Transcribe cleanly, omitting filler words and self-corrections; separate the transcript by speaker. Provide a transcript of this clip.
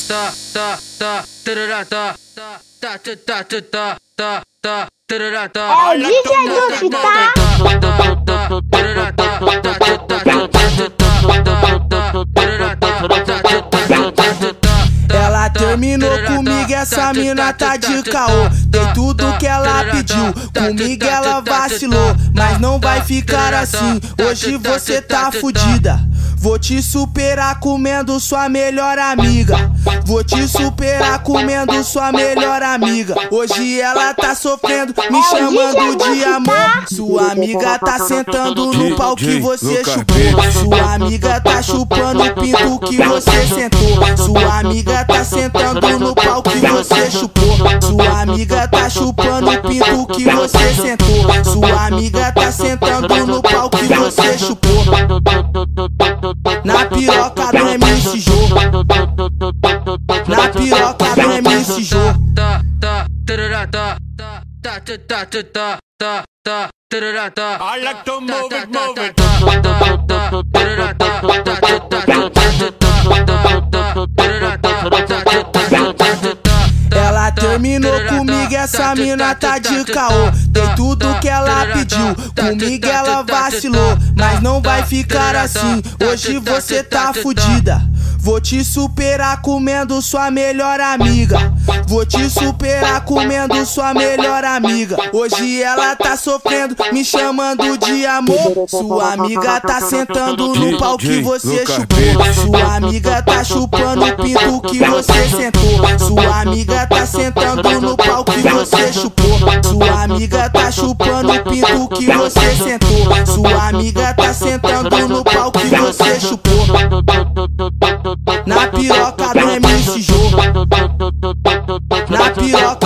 Speaker 1: É o DJ Duff, tá?
Speaker 2: Ela terminou comigo, essa mina tá de caô. Tem tudo que ela pediu, comigo ela vacilou. Mas não vai ficar assim, hoje você tá fudida. Vou te superar comendo sua melhor amiga. Vou te superar comendo sua melhor amiga. Hoje ela tá sofrendo, me chamando de amor. Sua amiga tá sentando no pau que você chupou. Sua amiga tá chupando o pinto que você sentou. Sua amiga tá sentando no pau que você chupou. Sua amiga tá chupando o pinto que você sentou. Sua amiga tá sentando no pau que você chupou. Na piroca do MC Jô. Na piroca do MC Jô.
Speaker 3: I like to move it, move it.
Speaker 2: Ela terminou comigo, essa mina tá de caô. Tem tudo que ela pediu, comigo ela vacilou. Mas não vai ficar assim, hoje você tá fudida. Vou te superar comendo sua melhor amiga. Vou te superar comendo sua melhor amiga. Hoje ela tá sofrendo, me chamando de amor. Sua amiga tá sentando no pau que você chupou. Sua amiga tá chupando o pinto que você sentou. Sua amiga tá sentando no pau que você chupou. Sua amiga tá chupando o pinto que você sentou. Sua amiga tá sentando no pau que você chupou. Na piroca do MC Jô. Na piroca